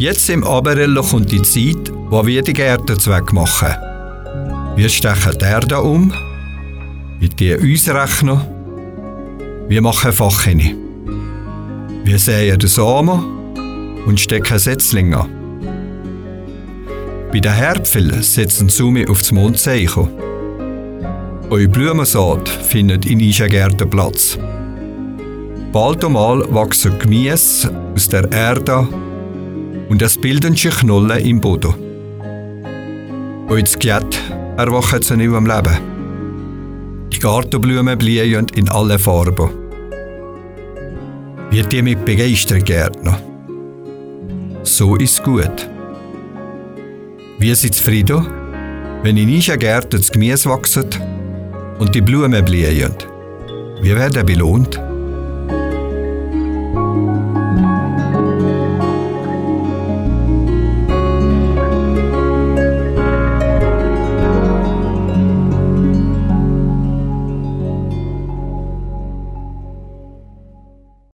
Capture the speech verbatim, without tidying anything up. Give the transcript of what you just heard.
Jetzt im Aberello kommt die Zeit, wo wir die Gärten wegmachen. Wir stechen die Erde um, wir die uns rechnen, wir machen Fachhähne. Wir säen den Samen und stecken Setzlinge an. Bei den Herbpfeln setzen die Summe auf das Mondzeichen. Eure Blumensaat findet in euren Gärten Platz. Bald einmal wachsen Gemüse aus der Erde und es bilden sich Knollen im Boden. Euer Skelett erwacht zu neuem Leben. Die Gartenblumen blühen in allen Farben. Wird ihr mit begeistert, Gärtner? So ist es gut. Wir sind zufrieden, wenn in unseren Gärten das Gemüse wächst und die Blumen blühen. Wir werden belohnt.